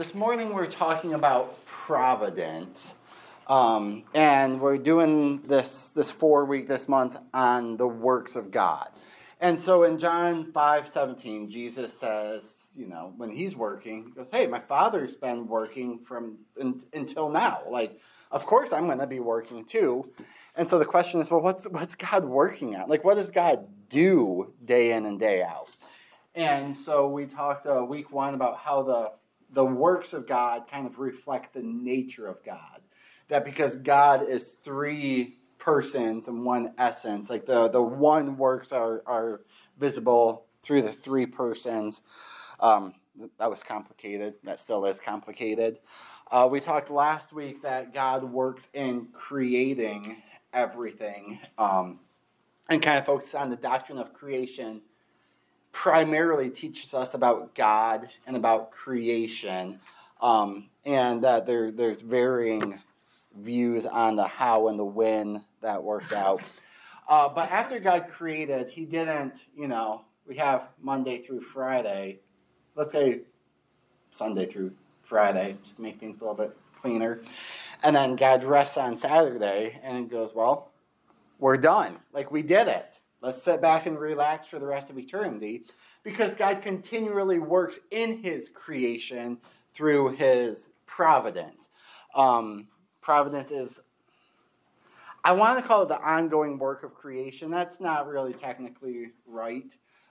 This morning we're talking about providence, and we're doing this 4 week this month on the works of God. And so in John 5:17, Jesus says, when he's working, he goes, "Hey, my Father's been working until now. Like, of course I'm going to be working too." And so the question is, well, what's God working at? Like, what does God do day in and day out? And so we talked week one about how the works of God kind of reflect the nature of God. That because God is three persons and one essence, like the one works are visible through the three persons. That was complicated. That still is complicated. We talked last week that God works in creating everything, and kind of focused on the doctrine of creation. Primarily teaches us about God and about creation, and that there's varying views on the how and the when that worked out. But after God created, he didn't, we have Monday through Friday. Let's say Sunday through Friday, just to make things a little bit cleaner. And then God rests on Saturday and goes, well, we're done. Like, we did it. Let's sit back and relax for the rest of eternity, because God continually works in his creation through his providence. Providence is, I want to call it the ongoing work of creation. That's not really technically right.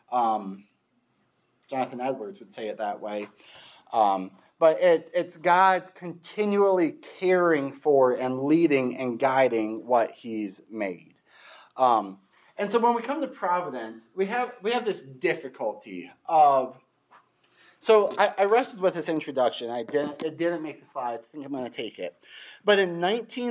Jonathan Edwards would say it that way. But it's God continually caring for and leading and guiding what he's made. And so when we come to providence, we have this difficulty of. So I wrestled with this introduction. It didn't make the slides. I think I'm going to take it. But in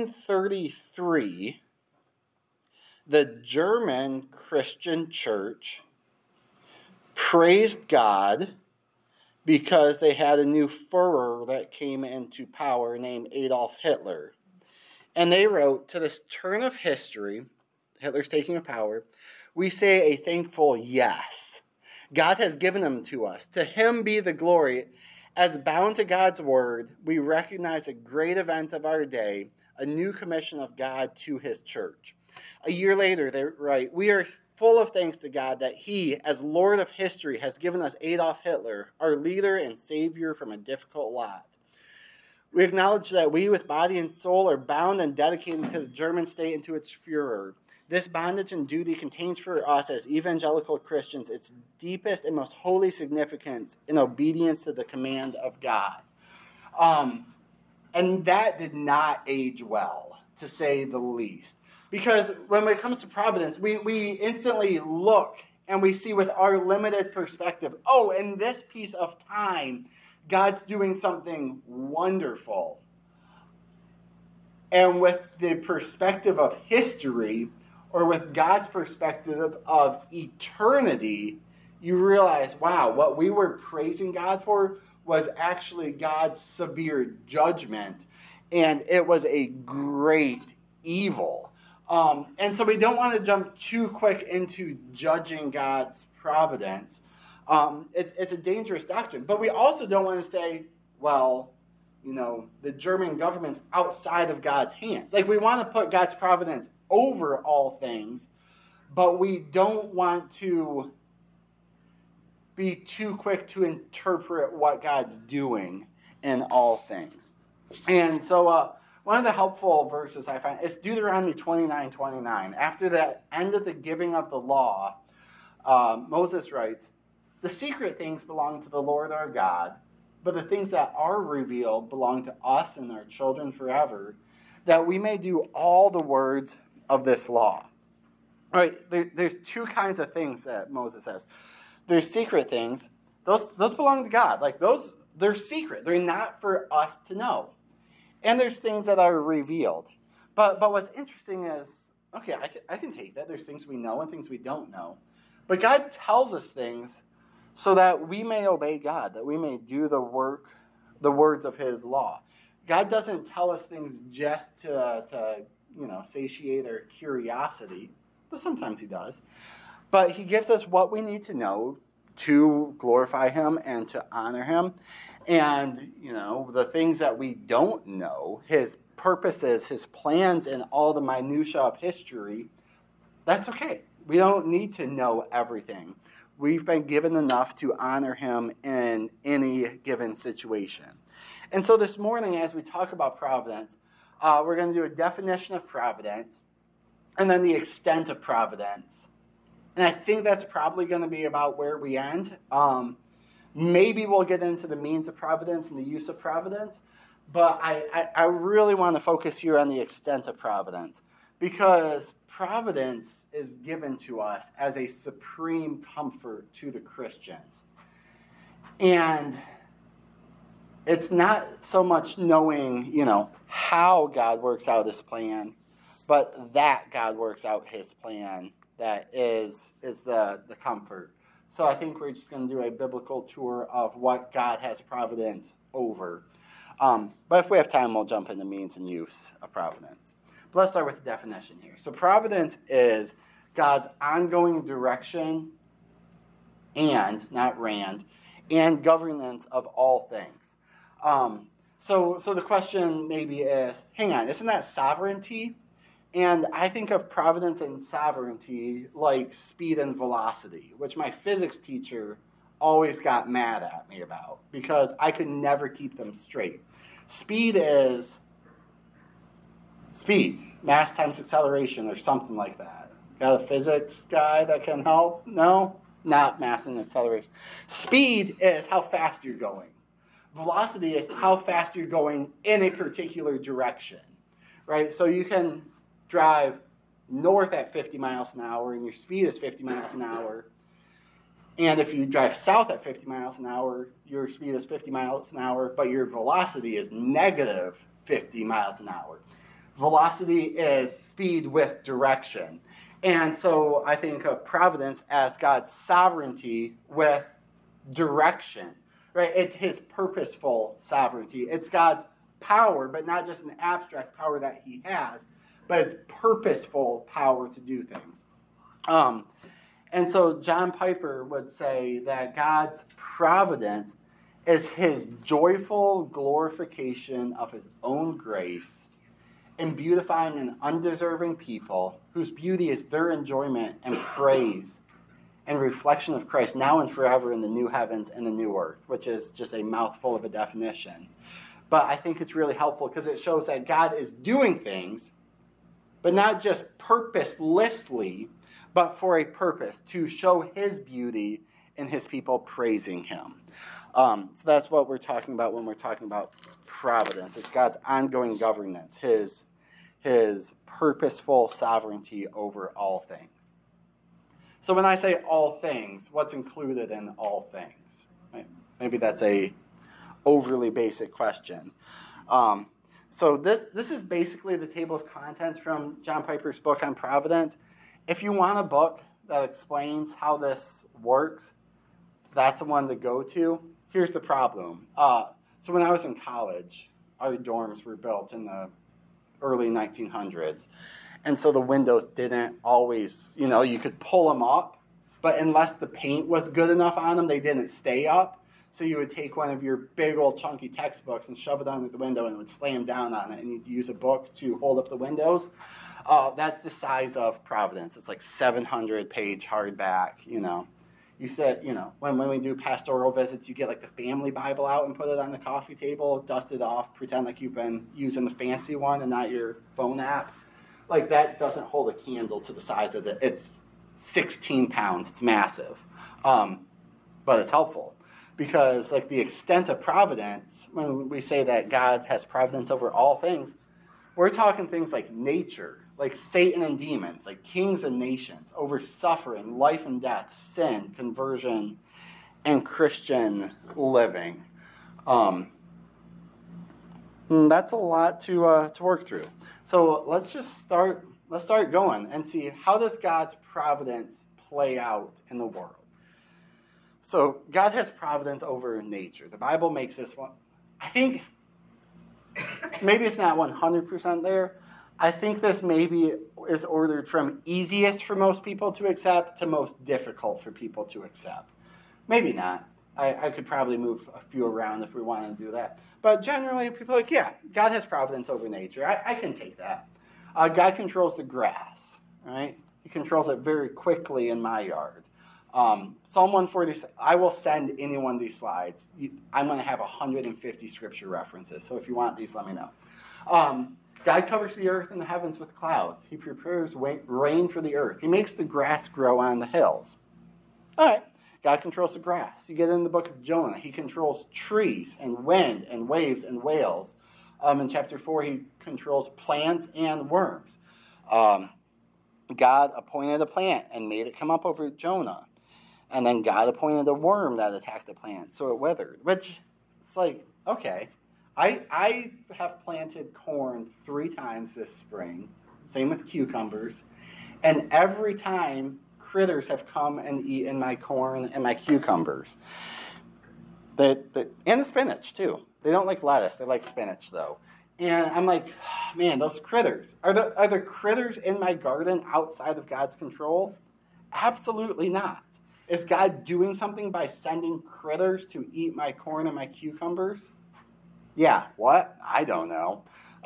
1933, the German Christian church praised God because they had a new Führer that came into power named Adolf Hitler. And they wrote, "To this turn of history," Hitler's taking of power, "we say a thankful yes. God has given him to us. To him be the glory. As bound to God's word, we recognize a great event of our day, a new commission of God to his church." A year later, they write, "We are full of thanks to God that he, as Lord of history, has given us Adolf Hitler, our leader and savior from a difficult lot. We acknowledge that we, with body and soul, are bound and dedicated to the German state and to its Führer. This bondage and duty contains for us as evangelical Christians its deepest and most holy significance in obedience to the command of God." And that did not age well, to say the least. Because when it comes to providence, we instantly look and we see with our limited perspective, oh, in this piece of time, God's doing something wonderful. And with the perspective of history, or with God's perspective of eternity, you realize, wow, what we were praising God for was actually God's severe judgment, and it was a great evil. And so we don't want to jump too quick into judging God's providence. It's a dangerous doctrine. But we also don't want to say, well, the German government's outside of God's hands. Like, we want to put God's providence over all things, but we don't want to be too quick to interpret what God's doing in all things. And so one of the helpful verses I find is Deuteronomy 29:29. After the end of the giving of the law, Moses writes, "The secret things belong to the Lord our God, but the things that are revealed belong to us and our children forever, that we may do all the words of this law." All right, there's two kinds of things that Moses says. There's secret things. Those belong to God. Like, they're secret. They're not for us to know. And there's things that are revealed. But what's interesting is, okay, I can take that. There's things we know and things we don't know. But God tells us things so that we may obey God, that we may do the words of his law. God doesn't tell us things just to satiate our curiosity, but sometimes he does. But he gives us what we need to know to glorify him and to honor him. And, the things that we don't know, his purposes, his plans, and all the minutia of history, that's okay. We don't need to know everything. We've been given enough to honor him in any given situation. And so this morning, as we talk about providence, we're going to do a definition of providence and then the extent of providence. And I think that's probably going to be about where we end. Maybe we'll get into the means of providence and the use of providence, but I really want to focus here on the extent of providence, because providence is given to us as a supreme comfort to the Christians. And it's not so much knowing, how God works out his plan, but that God works out his plan that is the comfort. So I think we're just going to do a biblical tour of what God has providence over. But if we have time, we'll jump into means and use of providence. But let's start with the definition here. So providence is God's ongoing direction and, not rand, and governance of all things. So the question maybe is, hang on, isn't that sovereignty? And I think of providence and sovereignty like speed and velocity, which my physics teacher always got mad at me about because I could never keep them straight. Speed is speed, mass times acceleration, or something like that. Got a physics guy that can help? No? Not mass and acceleration. Speed is how fast you're going. Velocity is how fast you're going in a particular direction, right? So you can drive north at 50 miles an hour and your speed is 50 miles an hour. And if you drive south at 50 miles an hour, your speed is 50 miles an hour, but your velocity is negative 50 miles an hour. Velocity is speed with direction. And so I think of providence as God's sovereignty with direction, right? It's his purposeful sovereignty. It's God's power, but not just an abstract power that he has, but his purposeful power to do things. And so John Piper would say that God's providence is his joyful glorification of his own grace in beautifying an undeserving people whose beauty is their enjoyment and praise and reflection of Christ now and forever in the new heavens and the new earth, which is just a mouthful of a definition. But I think it's really helpful because it shows that God is doing things, but not just purposelessly, but for a purpose, to show his beauty in his people praising him. So that's what we're talking about when we're talking about providence. It's God's ongoing governance, his purposeful sovereignty over all things. So when I say all things, what's included in all things? Right? Maybe that's a overly basic question. So this is basically the table of contents from John Piper's book on providence. If you want a book that explains how this works, that's the one to go to. Here's the problem. So when I was in college, our dorms were built in the early 1900s. And so the windows didn't always, you could pull them up, but unless the paint was good enough on them, they didn't stay up. So you would take one of your big old chunky textbooks and shove it under the window and it would slam down on it, and you'd use a book to hold up the windows. That's the size of Providence. It's like 700-page hardback, You said, when we do pastoral visits, you get like the family Bible out and put it on the coffee table, dust it off, pretend like you've been using the fancy one and not your phone app. Like that doesn't hold a candle to the size of it. It's 16 pounds. It's massive. But it's helpful. Because like the extent of providence, when we say that God has providence over all things, we're talking things like nature, like Satan and demons, like kings and nations, over suffering, life and death, sin, conversion, and Christian living. That's a lot to work through. So let's start going and see, how does God's providence play out in the world? So God has providence over nature. The Bible makes this one. I think maybe it's not 100% there. I think this maybe is ordered from easiest for most people to accept to most difficult for people to accept. Maybe not. I could probably move a few around if we wanted to do that. But generally, people are like, yeah, God has providence over nature. I can take that. God controls the grass, right? He controls it very quickly in my yard. Psalm 140, I will send anyone these slides. I'm going to have 150 scripture references, so if you want these, let me know. God covers the earth and the heavens with clouds. He prepares rain for the earth. He makes the grass grow on the hills. All right, God controls the grass. You get in the book of Jonah. He controls trees and wind and waves and whales. In chapter 4, he controls plants and worms. God appointed a plant and made it come up over Jonah. And then God appointed a worm that attacked the plant, so it withered. Which, it's like, okay. I have planted corn 3 times this spring. Same with cucumbers. And every time, critters have come and eaten my corn and my cucumbers. And the spinach, too. They don't like lettuce. They like spinach, though. And I'm like, man, those critters. Are there critters in my garden outside of God's control? Absolutely not. Is God doing something by sending critters to eat my corn and my cucumbers? Yeah, what? I don't know.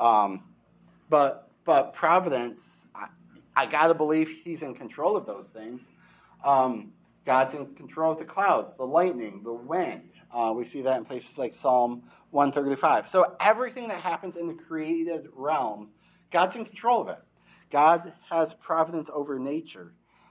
But providence, I got to believe he's in control of those things. God's in control of the clouds, the lightning, the wind. We see that in places like Psalm 135. So everything that happens in the created realm, God's in control of it. God has providence over nature.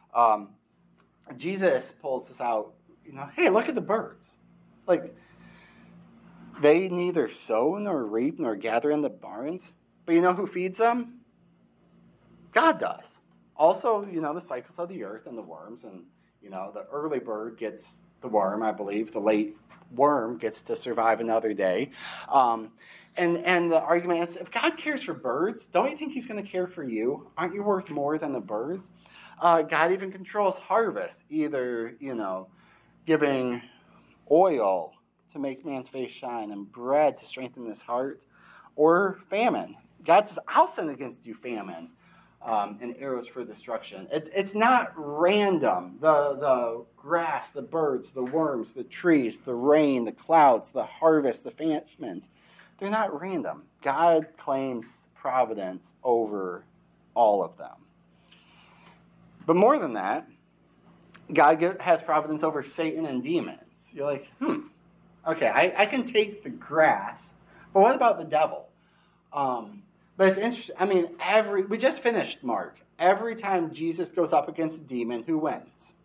Jesus pulls this out, hey, look at the birds. Like, they neither sow nor reap nor gather in the barns, but you know who feeds them? God does. Also, the cycles of the earth and the worms, and, the early bird gets the worm, I believe. The late worm gets to survive another day. And the argument is, if God cares for birds, don't you think he's going to care for you? Aren't you worth more than the birds? God even controls harvest, either, giving oil to make man's face shine and bread to strengthen his heart, or famine. God says, I'll send against you famine and arrows for destruction. It's not random. The grass, the birds, the worms, the trees, the rain, the clouds, the harvest, the famines, they're not random. God claims providence over all of them. But more than that, God has providence over Satan and demons. You're like, okay, I can take the grass, but what about the devil? But it's interesting. I mean, we just finished Mark. Every time Jesus goes up against a demon, who wins?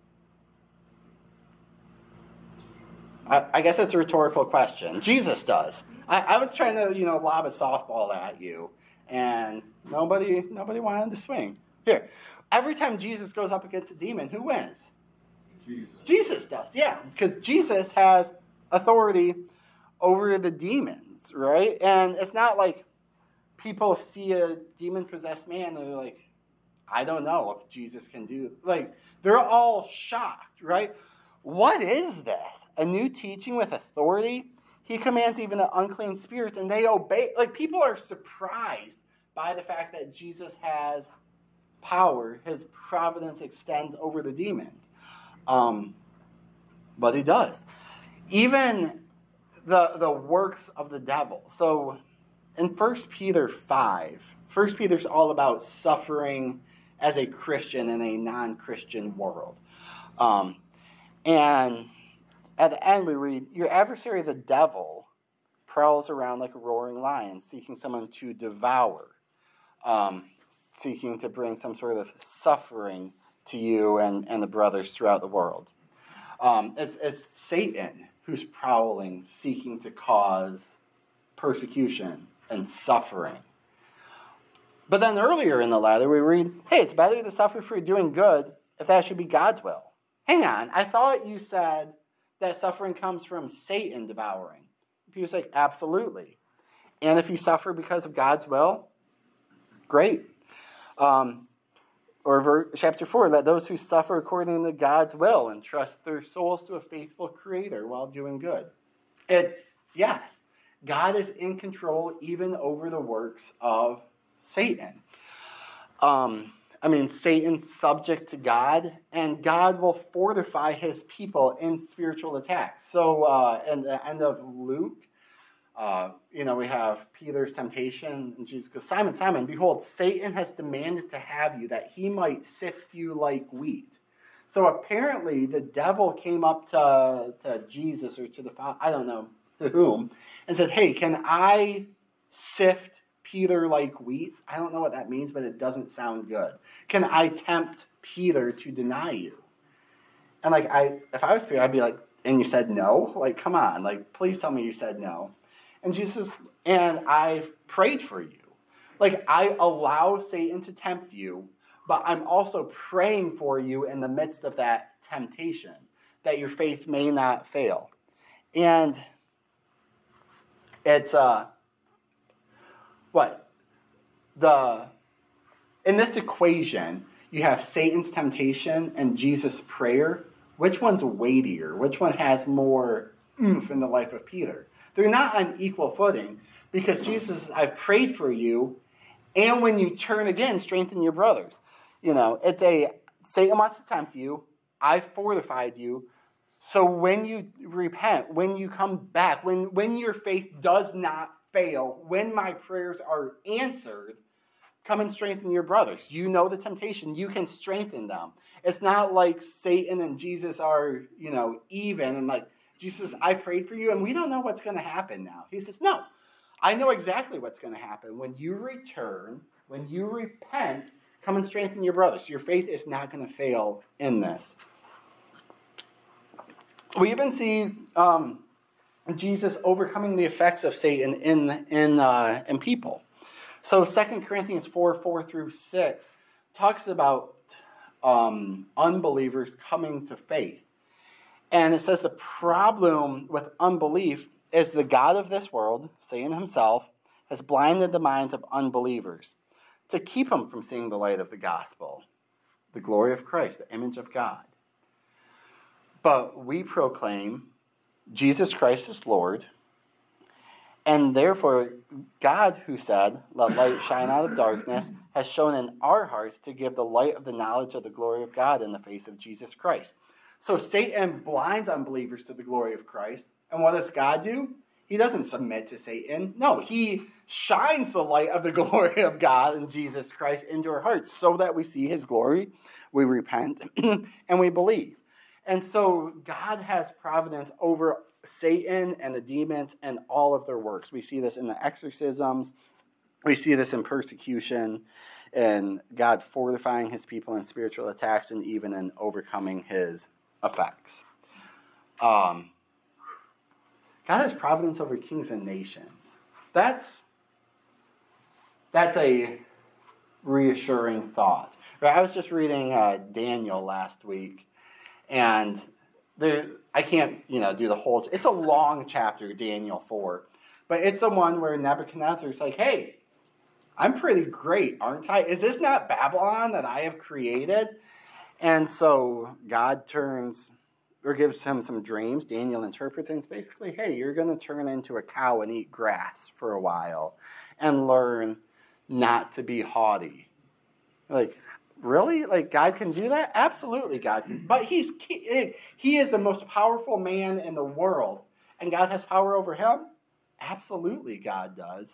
I guess it's a rhetorical question. Jesus does. I was trying to, lob a softball at you, and nobody wanted to swing. Here, every time Jesus goes up against a demon, who wins? Jesus does, yeah, because Jesus has authority over the demons, right? And it's not like people see a demon-possessed man and they're like, I don't know if Jesus can do. Like, they're all shocked, right? What is this? A new teaching with authority? He commands even the unclean spirits, and they obey. Like, people are surprised by the fact that Jesus has power. His providence extends over the demons. But he does. Even the works of the devil. So in 1 Peter 5, 1 Peter's all about suffering as a Christian in a non-Christian world. And at the end we read, your adversary the devil prowls around like a roaring lion, seeking someone to devour, seeking to bring some sort of suffering to you and the brothers throughout the world. It's Satan who's prowling, seeking to cause persecution and suffering. But then earlier in the letter we read, hey, it's better to suffer for doing good if that should be God's will. Hang on, I thought you said that suffering comes from Satan devouring. Peter's like, absolutely. And if you suffer because of God's will, great. Or chapter 4, let those who suffer according to God's will entrust their souls to a faithful Creator while doing good. Yes, God is in control even over the works of Satan. Satan's subject to God, and God will fortify his people in spiritual attacks. So in the end of Luke, we have Peter's temptation, and Jesus goes, Simon, Simon, behold, Satan has demanded to have you, that he might sift you like wheat. So apparently the devil came up to Jesus or to the Father, I don't know to whom, and said, hey, can I sift Peter like wheat? I don't know what that means, but it doesn't sound good. Can I tempt Peter to deny you? And if I was Peter, I'd be like, and you said no? Like, come on, please tell me you said no. And Jesus, and I've prayed for you. I allow Satan to tempt you, but I'm also praying for you in the midst of that temptation, that your faith may not fail. And it's, in this equation, you have Satan's temptation and Jesus' prayer. Which one's weightier? Which one has more oomph in the life of Peter? They're not on equal footing, because Jesus says, I've prayed for you, and when you turn again, strengthen your brothers. Satan wants to tempt you. I've fortified you. So when you repent, when you come back, when your faith does not fail, when my prayers are answered, come and strengthen your brothers. You know the temptation. You can strengthen them. It's not like Satan and Jesus are, even, and Jesus, I prayed for you, and we don't know what's going to happen now. He says, no, I know exactly what's going to happen. When you return, when you repent, come and strengthen your brothers. Your faith is not going to fail in this. We even see Jesus overcoming the effects of Satan in people. So 2 Corinthians 4:4-6 talks about unbelievers coming to faith. And it says the problem with unbelief is the God of this world, Satan himself, has blinded the minds of unbelievers to keep them from seeing the light of the gospel, the glory of Christ, the image of God. But we proclaim Jesus Christ is Lord, and therefore God, who said, let light shine out of darkness, has shown in our hearts to give the light of the knowledge of the glory of God in the face of Jesus Christ. So Satan blinds unbelievers to the glory of Christ. And what does God do? He doesn't submit to Satan. No, he shines the light of the glory of God and Jesus Christ into our hearts so that we see his glory, we repent, and we believe. And so God has providence over Satan and the demons and all of their works. We see this in the exorcisms. We see this in persecution, and God fortifying his people in spiritual attacks, and even in overcoming his effects. God has providence over kings and nations. That's a reassuring thought. Right? I was just reading Daniel last week, and I can't do the whole. It's a long chapter, Daniel 4, but it's the one where Nebuchadnezzar's like, "Hey, I'm pretty great, aren't I? Is this not Babylon that I have created?" And so God gives him some dreams. Daniel interprets things. Basically, hey, you're going to turn into a cow and eat grass for a while and learn not to be haughty. Really? God can do that? Absolutely, God can. But he is the most powerful man in the world. And God has power over him? Absolutely, God does.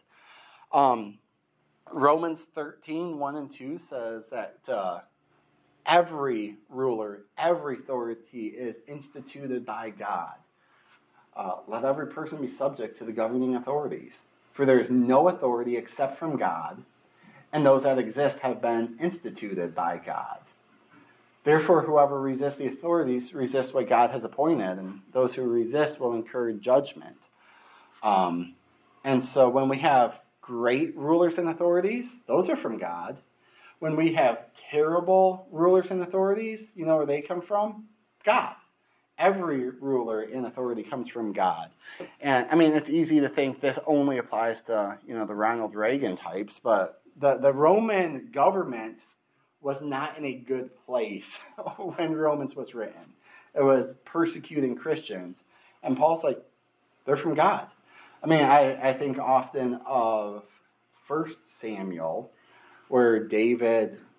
Romans 13:1-2 says that every ruler, every authority is instituted by God. Let every person be subject to the governing authorities. For there is no authority except from God, and those that exist have been instituted by God. Therefore, whoever resists the authorities resists what God has appointed, and those who resist will incur judgment. And so when we have great rulers and authorities, those are from God. When we have terrible rulers and authorities, you know where they come from? God. Every ruler in authority comes from God. And, it's easy to think this only applies to, the Ronald Reagan types, but the Roman government was not in a good place when Romans was written. It was persecuting Christians. And Paul's like, they're from God. I think often of 1 Samuel, where David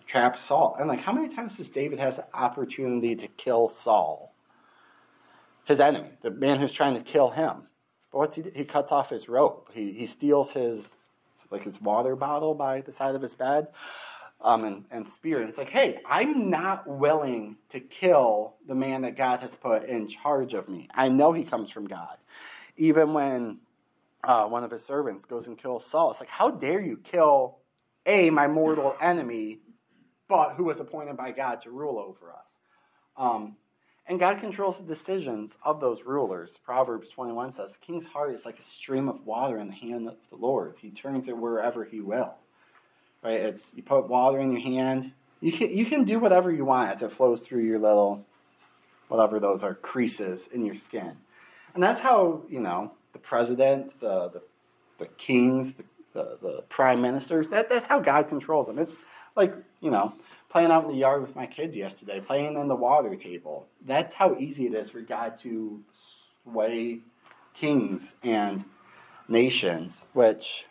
traps Saul. And like, how many times does David has the opportunity to kill Saul, his enemy, the man who's trying to kill him? But what's he do? He cuts off his rope. He steals his water bottle by the side of his bed, and spear. And it's like, hey, I'm not willing to kill the man that God has put in charge of me. I know he comes from God. Even when one of his servants goes and kills Saul, it's like, how dare you kill my mortal enemy, but who was appointed by God to rule over us? And God controls the decisions of those rulers. Proverbs 21 says, the king's heart is like a stream of water in the hand of the Lord. He turns it wherever he will. Right? It's, you put water in your hand. You can do whatever you want as it flows through your little, whatever those are, creases in your skin. And that's how, the president, the kings, the prime ministers, that's how God controls them. It's like, playing out in the yard with my kids yesterday, playing in the water table. That's how easy it is for God to sway kings and nations, which,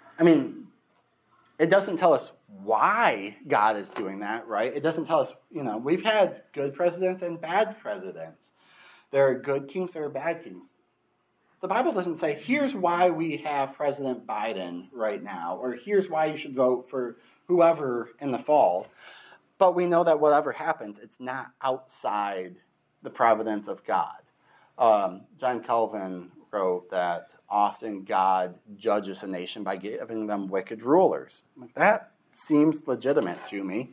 it doesn't tell us why God is doing that, right? It doesn't tell us, we've had good presidents and bad presidents. There are good kings, there are bad kings. The Bible doesn't say, here's why we have President Biden right now, or here's why you should vote for whoever in the fall. But we know that whatever happens, it's not outside the providence of God. John Calvin wrote that often God judges a nation by giving them wicked rulers. That seems legitimate to me.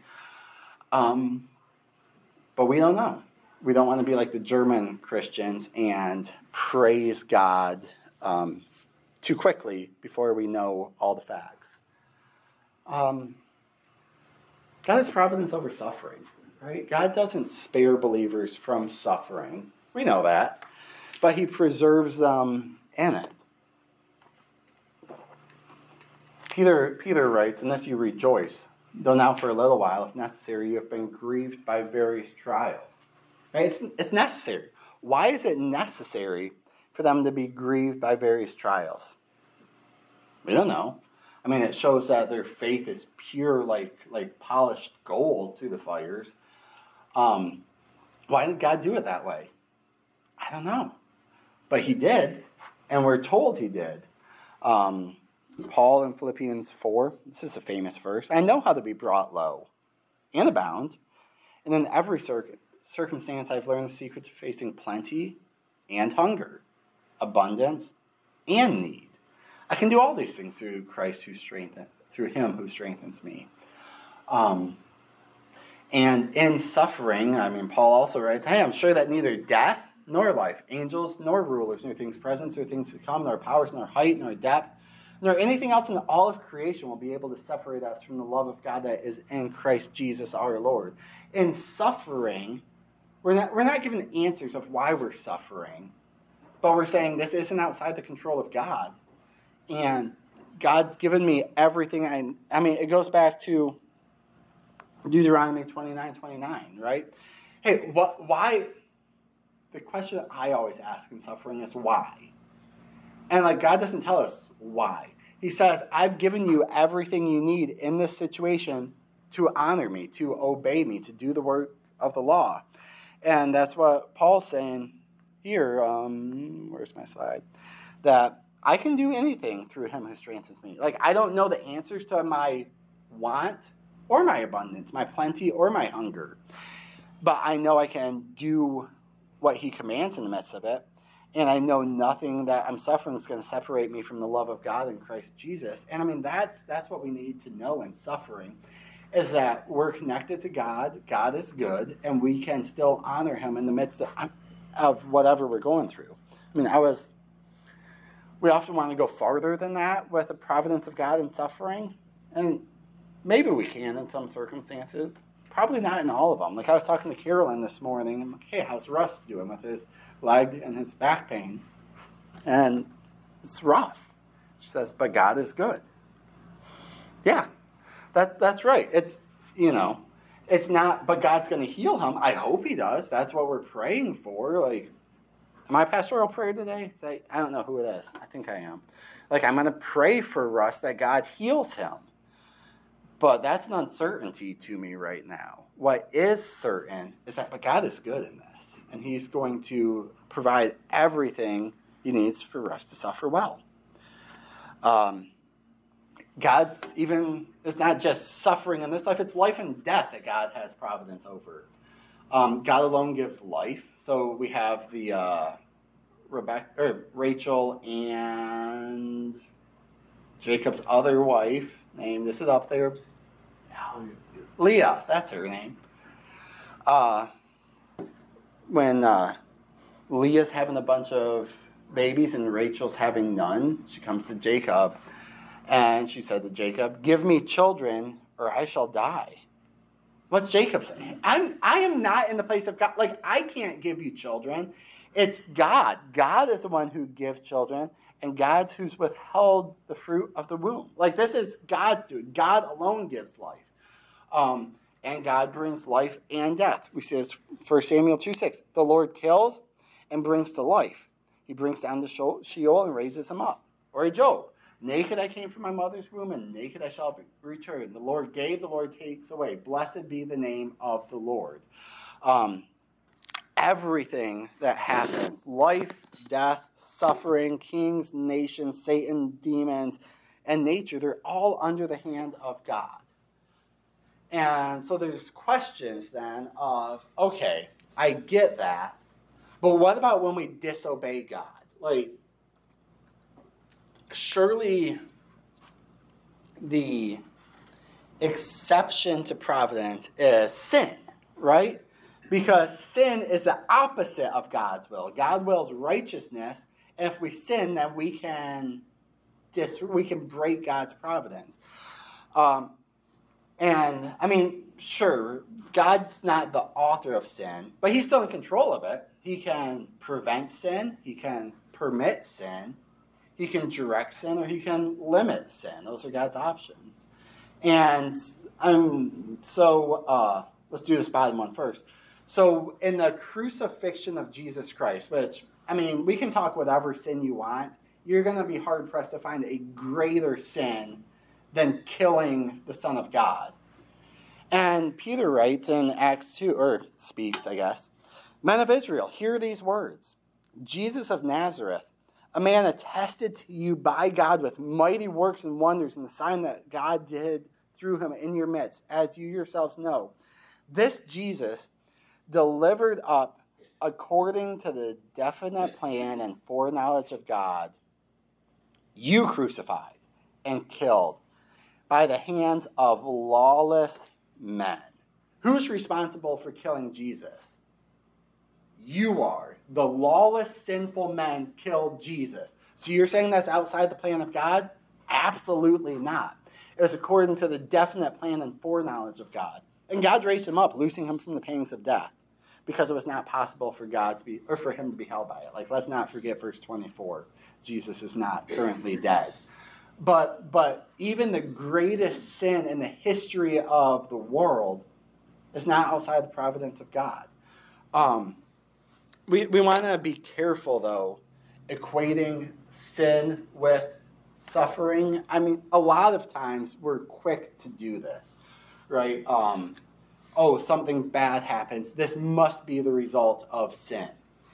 But we don't know. We don't want to be like the German Christians and praise God too quickly before we know all the facts. God has providence over suffering, right? God doesn't spare believers from suffering. We know that. But he preserves them in it. Peter writes, unless you rejoice, though now for a little while, if necessary, you have been grieved by various trials. Right? It's necessary. Why is it necessary for them to be grieved by various trials? We don't know. It shows that their faith is pure, like polished gold through the fires. Why did God do it that way? I don't know. But he did, and we're told he did. Paul in Philippians 4, this is a famous verse. I know how to be brought low and abound, and in every circumstance I've learned the secret to facing plenty and hunger, abundance and need. I can do all these things through Christ through him who strengthens me. And in suffering, Paul also writes, hey, I'm sure that neither death nor life, angels nor rulers, nor things present, nor things to come, nor powers, nor height, nor depth, nor anything else in all of creation will be able to separate us from the love of God that is in Christ Jesus our Lord. In suffering, we're not given answers of why we're suffering, but we're saying this isn't outside the control of God. And God's given me everything it goes back to Deuteronomy 29:29, right? Hey, why? The question that I always ask in suffering is why? And God doesn't tell us why. He says, I've given you everything you need in this situation to honor me, to obey me, to do the work of the law. And that's what Paul's saying here. Where's my slide? That I can do anything through him who strengthens me. I don't know the answers to my want or my abundance, my plenty or my hunger. But I know I can do what he commands in the midst of it. And I know nothing that I'm suffering is going to separate me from the love of God in Christ Jesus. And that's what we need to know in suffering, is that we're connected to God. God is good, and we can still honor him in the midst of whatever we're going through. We often want to go farther than that with the providence of God in suffering. And maybe we can in some circumstances. Probably not in all of them. I was talking to Carolyn this morning. I'm like, hey, how's Russ doing with his leg and his back pain? And it's rough. She says, but God is good. Yeah, that's right. It's not, but God's going to heal him. I hope he does. That's what we're praying for. My pastoral prayer today? I don't know who it is. I think I am. I'm going to pray for Russ that God heals him. But that's an uncertainty to me right now. What is certain is that God is good in this, and he's going to provide everything he needs for us to suffer well. God's even, it's not just suffering in this life, it's life and death that God has providence over. God alone gives life. So we have the Rachel and Jacob's other wife, name, this is up there, Leah, that's her name. When Leah's having a bunch of babies and Rachel's having none, she comes to Jacob and she said to Jacob, "Give me children or I shall die." What's Jacob saying? I am not in the place of God. Like, I can't give you children. It's God. God is the one who gives children, and God's who's withheld the fruit of the womb. Like, this is God's doing. God alone gives life. And God brings life and death. We see this 1 Samuel 2:6. The Lord kills and brings to life. He brings down to Sheol and raises him up. Or Job. Naked I came from my mother's womb, and naked I shall return. The Lord gave, the Lord takes away. Blessed be the name of the Lord. Everything that happens, life, death, suffering, kings, nations, Satan, demons, and nature, they're all under the hand of God. And so there's questions then of, okay, I get that, but what about when we disobey God? Like, surely the exception to providence is sin, right? Because sin is the opposite of God's will. God wills righteousness, and if we sin, then we can break God's providence. And, I mean, sure, God's not the author of sin, but he's still in control of it. He can prevent sin, he can permit sin, he can direct sin, or he can limit sin. Those are God's options. And let's do this bottom one first. So in the crucifixion of Jesus Christ, which, I mean, we can talk whatever sin you want, you're going to be hard-pressed to find a greater sin than killing the Son of God. And Peter writes in Acts 2, or speaks, I guess, "Men of Israel, hear these words. Jesus of Nazareth, a man attested to you by God with mighty works and wonders, and the sign that God did through him in your midst, as you yourselves know. This Jesus, delivered up according to the definite plan and foreknowledge of God, you crucified and killed by the hands of lawless men." Who's responsible for killing Jesus? You are. The lawless, sinful men killed Jesus. So you're saying that's outside the plan of God? Absolutely not. It was according to the definite plan and foreknowledge of God. And God raised him up, loosing him from the pangs of death, because it was not possible for God to be, or for him to be held by it. Like, let's not forget verse 24. Jesus is not currently dead. But even the greatest sin in the history of the world is not outside the providence of God. We want to be careful, though, equating sin with suffering. I mean, a lot of times we're quick to do this, right? Something bad happens. This must be the result of sin.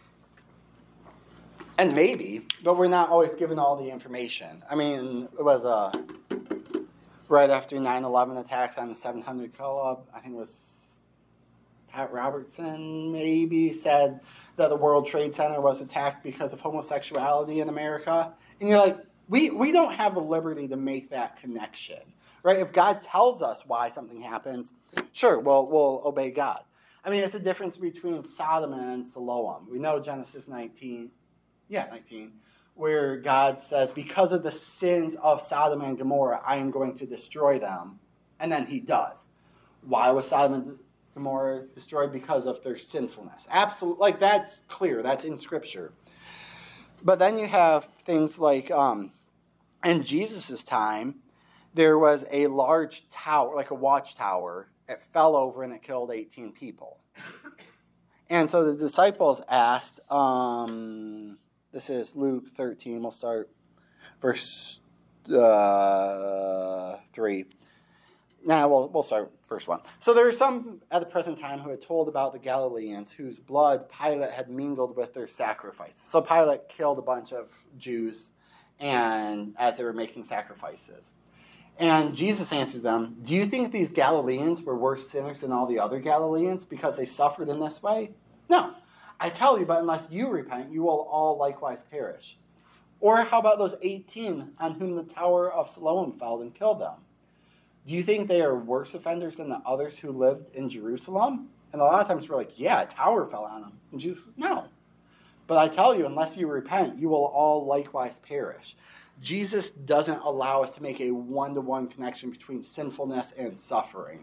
And maybe, but we're not always given all the information. I mean, it was right after 9/11 attacks on the 700 Club, I think it was Pat Robertson maybe said that the World Trade Center was attacked because of homosexuality in America. And you're like, we don't have the liberty to make that connection, right? If God tells us why something happens, sure, we'll obey God. I mean, it's the difference between Sodom and Siloam. We know Genesis 19, where God says, because of the sins of Sodom and Gomorrah, I am going to destroy them. And then he does. Why was Sodom and Gomorrah destroyed? Because of their sinfulness. Absolutely, like, that's clear. That's in Scripture. But then you have things like, in Jesus' time, there was a large tower, like a watchtower. It fell over and it killed 18 people. And so the disciples asked, this is Luke 13, we'll start verse 3. we'll start first one. So there were some at the present time who had told about the Galileans whose blood Pilate had mingled with their sacrifices. So Pilate killed a bunch of Jews and as they were making sacrifices. And Jesus answered them, do you think these Galileans were worse sinners than all the other Galileans because they suffered in this way? No. I tell you, but unless you repent, you will all likewise perish. Or how about those 18 on whom the Tower of Siloam fell and killed them? Do you think they are worse offenders than the others who lived in Jerusalem? And a lot of times we're like, yeah, a tower fell on them. And Jesus says, no. But I tell you, unless you repent, you will all likewise perish. Jesus doesn't allow us to make a one-to-one connection between sinfulness and suffering.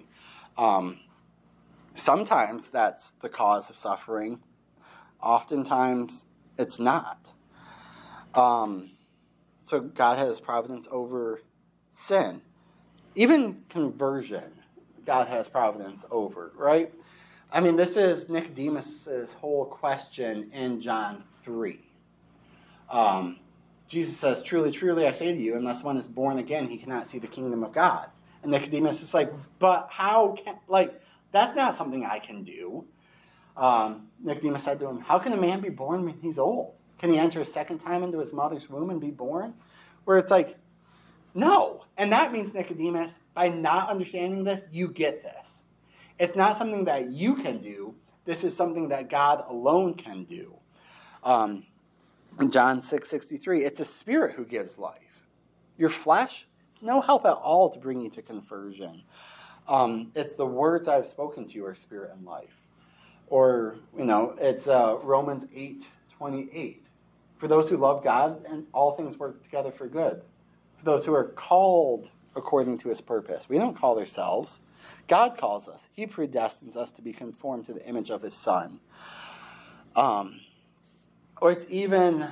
Sometimes that's the cause of suffering. Oftentimes it's not. So God has providence over sin. Even conversion, God has providence over, right? I mean, this is Nicodemus' whole question in John 3. Jesus says, truly, truly, I say to you, unless one is born again, he cannot see the kingdom of God. And Nicodemus is like, but how can, that's not something I can do. Nicodemus said to him, how can a man be born when he's old? Can he enter a second time into his mother's womb and be born? Where it's like, no. And that means, Nicodemus, by not understanding this, you get this. It's not something that you can do. This is something that God alone can do. In John 6:63, it's the Spirit who gives life. Your flesh, it's no help at all to bring you to conversion. It's the words I've spoken to you are spirit and life. Or, it's Romans 8:28. For those who love God, and all things work together for good. For those who are called according to his purpose. We don't call ourselves. God calls us. He predestines us to be conformed to the image of his Son. Or it's even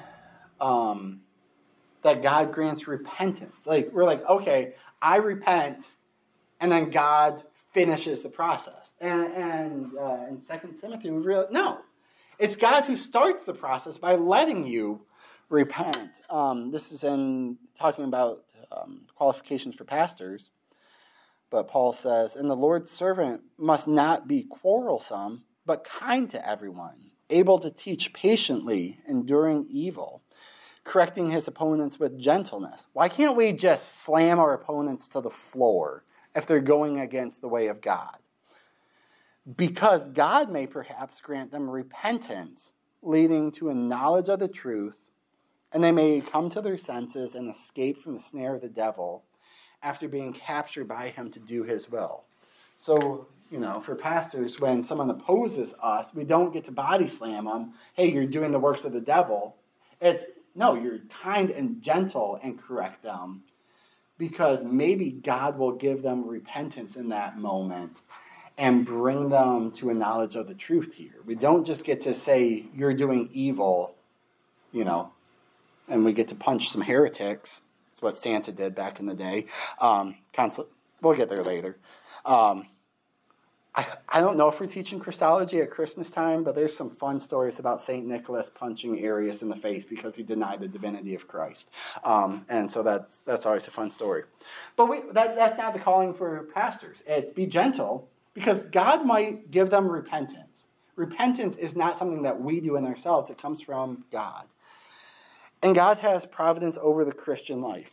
that God grants repentance. We're like, okay, I repent, and then God finishes the process. And in 2 Timothy, we realize, no. It's God who starts the process by letting you repent. This is in talking about qualifications for pastors. But Paul says, and the Lord's servant must not be quarrelsome, but kind to everyone, able to teach patiently, enduring evil, correcting his opponents with gentleness. Why can't we just slam our opponents to the floor if they're going against the way of God? Because God may perhaps grant them repentance, leading to a knowledge of the truth, and they may come to their senses and escape from the snare of the devil after being captured by him to do his will. So, for pastors, when someone opposes us, we don't get to body slam them. Hey, you're doing the works of the devil. No, you're kind and gentle and correct them, because maybe God will give them repentance in that moment and bring them to a knowledge of the truth here. We don't just get to say, you're doing evil, and we get to punch some heretics. That's what Santa did back in the day. We'll get there later. I don't know if we're teaching Christology at Christmas time, but there's some fun stories about St. Nicholas punching Arius in the face because he denied the divinity of Christ. And so that's always a fun story. But that's not the calling for pastors. It's be gentle, because God might give them repentance. Repentance is not something that we do in ourselves. It comes from God. And God has providence over the Christian life.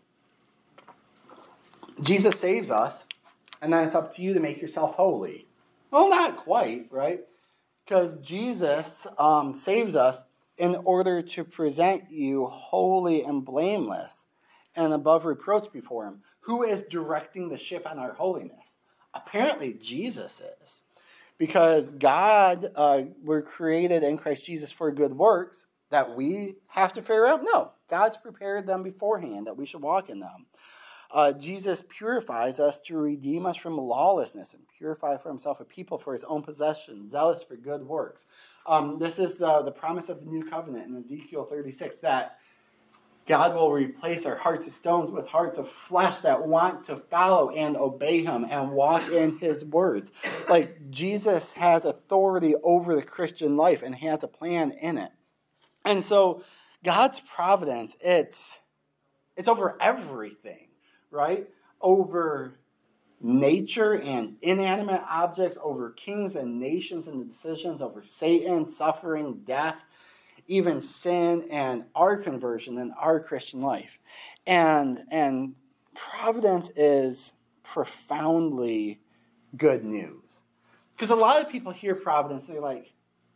Jesus saves us, and then it's up to you to make yourself holy. Well, not quite, right? Because Jesus saves us in order to present you holy and blameless and above reproach before him. Who is directing the ship on our holiness? Apparently, Jesus is. Because God, we're created in Christ Jesus for good works that we have to figure out. No, God's prepared them beforehand that we should walk in them. Jesus purifies us to redeem us from lawlessness and purify for himself a people for his own possession, zealous for good works. This is the promise of the new covenant in Ezekiel 36, that God will replace our hearts of stones with hearts of flesh that want to follow and obey him and walk in his words. Jesus has authority over the Christian life and has a plan in it. And so God's providence, it's over everything, right? Over nature and inanimate objects, over kings and nations and the decisions, over Satan, suffering, death, even sin, and our conversion and our Christian life. And providence is profoundly good news. Because a lot of people hear providence, they're like,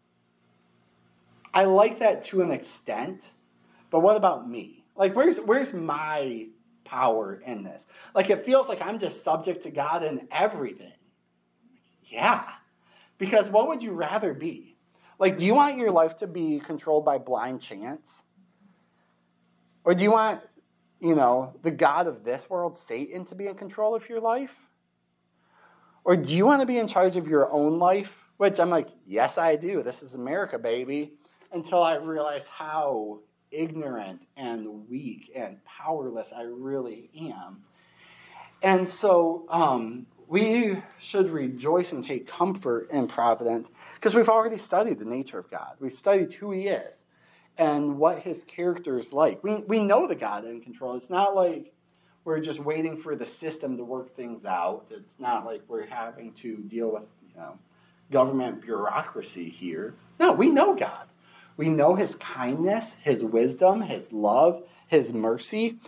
I like that to an extent, but what about me? Like, where's my power in this? Like, it feels like I'm just subject to God in everything. Yeah. Because what would you rather be? Like, do you want your life to be controlled by blind chance? Or do you want, the God of this world, Satan, to be in control of your life? Or do you want to be in charge of your own life? Which I'm like, yes, I do. This is America, baby. Until I realize how ignorant and weak and powerless I really am. And so we should rejoice and take comfort in providence because we've already studied the nature of God. We've studied who he is and what his character is like. We know the God in control. It's not like we're just waiting for the system to work things out. It's not like we're having to deal with government bureaucracy here. No, we know God. We know his kindness, his wisdom, his love, his mercy.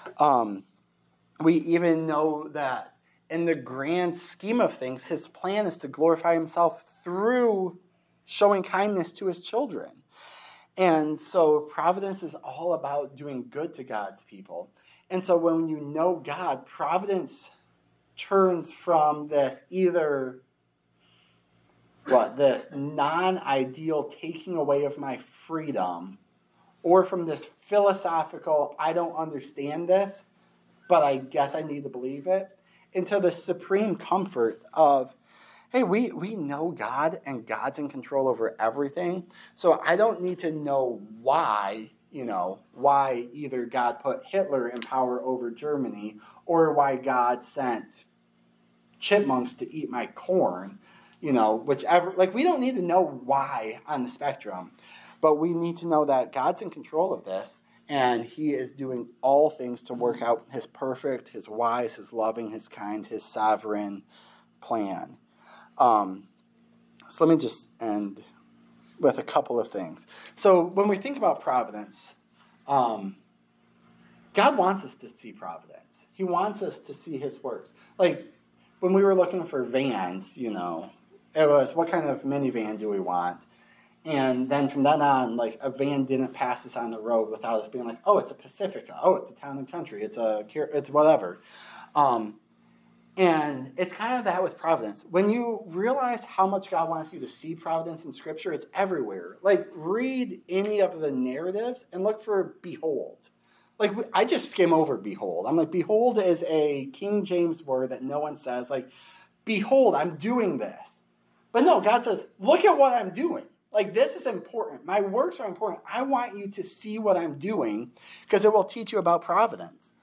We even know that in the grand scheme of things, his plan is to glorify himself through showing kindness to his children. And so providence is all about doing good to God's people. And so when you know God, providence turns from this this non-ideal taking away of my freedom, or from this philosophical, I don't understand this, but I guess I need to believe it, into the supreme comfort of, hey, we know God, and God's in control over everything, so I don't need to know why either God put Hitler in power over Germany, or why God sent chipmunks to eat my corn. Whichever, we don't need to know why on the spectrum, but we need to know that God's in control of this, and he is doing all things to work out his perfect, his wise, his loving, his kind, his sovereign plan. So let me just end with a couple of things. So when we think about providence, God wants us to see providence. He wants us to see his works. Like, when we were looking for vans, it was, what kind of minivan do we want? And then from then on, a van didn't pass us on the road without us being like, oh, it's a Pacifica. Oh, it's a Town and Country. It's whatever. And it's kind of that with providence. When you realize how much God wants you to see providence in Scripture, it's everywhere. Read any of the narratives and look for behold. I just skim over behold. I'm like, behold is a King James word that no one says. Behold, I'm doing this. But no, God says, look at what I'm doing. This is important. My works are important. I want you to see what I'm doing because it will teach you about providence.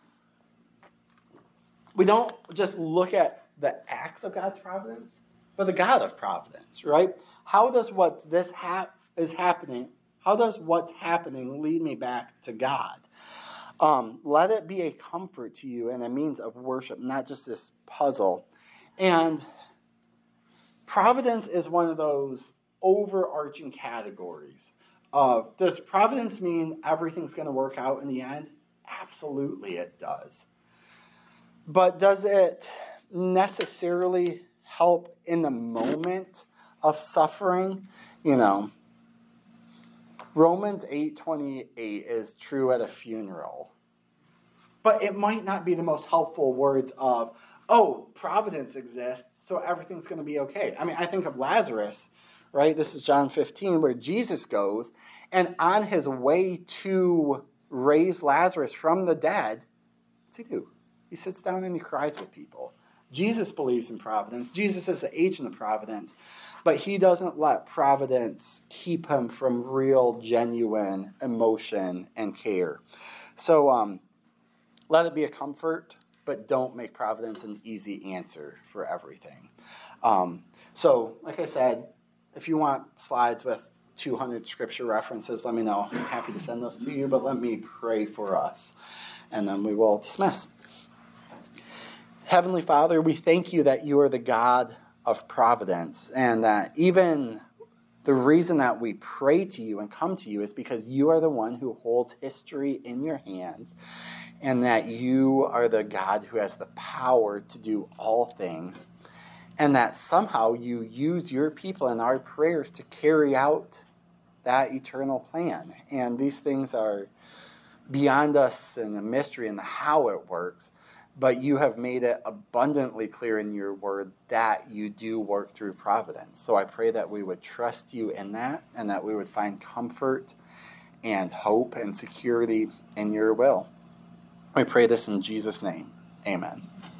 We don't just look at the acts of God's providence, but the God of providence, right? How does what's happening lead me back to God? Let it be a comfort to you and a means of worship, not just this puzzle. And providence is one of those overarching categories of, does providence mean everything's going to work out in the end? Absolutely it does. But does it necessarily help in the moment of suffering? Romans 8:28 is true at a funeral. But it might not be the most helpful words of, oh, providence exists, so everything's going to be okay. I mean, I think of Lazarus, right? This is John 15, where Jesus goes, and on his way to raise Lazarus from the dead, what's he do? He sits down and he cries with people. Jesus believes in providence. Jesus is the agent of providence, but he doesn't let providence keep him from real, genuine emotion and care. So let it be a comfort, but don't make providence an easy answer for everything. So, like I said, if you want slides with 200 scripture references, let me know. I'm happy to send those to you, but let me pray for us, and then we will dismiss. Heavenly Father, we thank you that you are the God of providence, and that even the reason that we pray to you and come to you is because you are the one who holds history in your hands, and that you are the God who has the power to do all things, and that somehow you use your people and our prayers to carry out that eternal plan. And these things are beyond us and the mystery and the how it works, but you have made it abundantly clear in your word that you do work through providence. So I pray that we would trust you in that, and that we would find comfort and hope and security in your will. I pray this in Jesus' name. Amen.